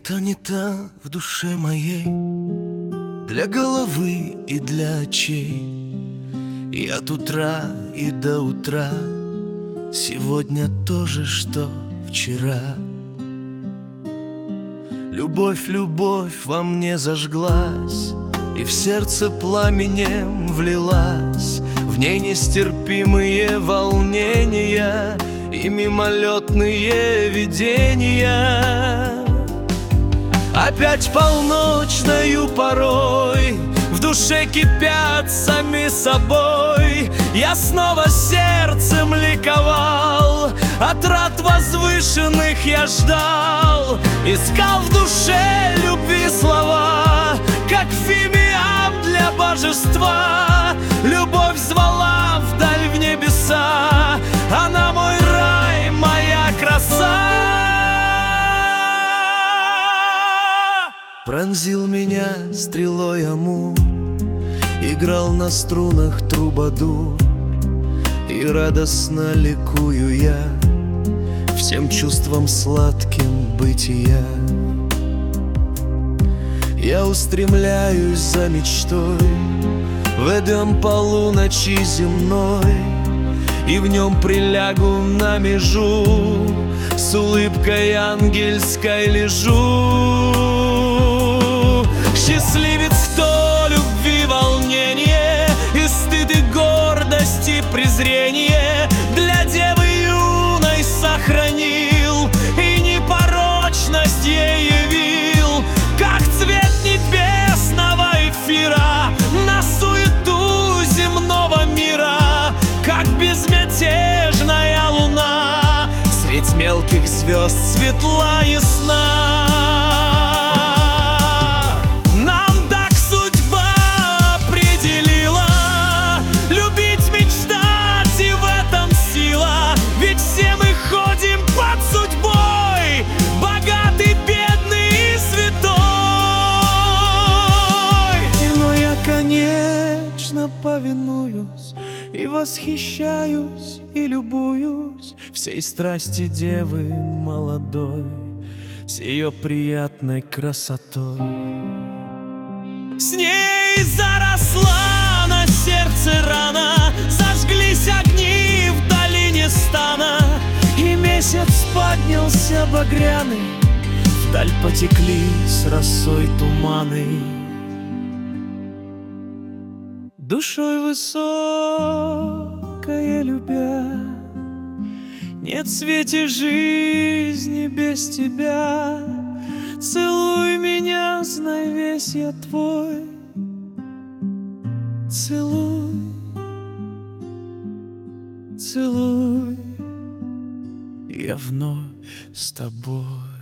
Где-то не та в душе моей, для головы и для очей. И от утра и до утра сегодня то же, что вчера. Любовь, любовь во мне зажглась, и в сердце пламенем влилась. В ней нестерпимые волнения и мимолетные видения. Опять полночною порой в душе кипят сами собой. Я снова сердцем ликовал, отрад возвышенных я ждал. Искал в душе любви слова, как фимиам для божества. Любовь звала вдаль в небеса, она мой рай, моя краса. Пронзил меня стрелой амур, играл на струнах трубадур, и радостно ликую я всем чувствам сладким бытия. Я устремляюсь за мечтой в Эдем полуночи земной, и в нем прилягу на межу, с улыбкой ангельской лежу. Счастливец, кто любви волнение, и стыд, и гордость, и презрение для девы юной сохранил, и непорочность ей явил, как цвет небесного эфира на суету земного мира, как безмятежная луна средь мелких звезд светла ясна. Повинуюсь и восхищаюсь, и любуюсь всей страсти девы молодой, с ее приятной красотой. С ней заросла на сердце рана, зажглись огни в долине стана, и месяц поднялся багряный, вдаль потекли с росой туманы. Душой высокой любя, нет в свете жизни без тебя. Целуй меня, знай, весь я твой. Целуй, целуй, я вновь с тобой.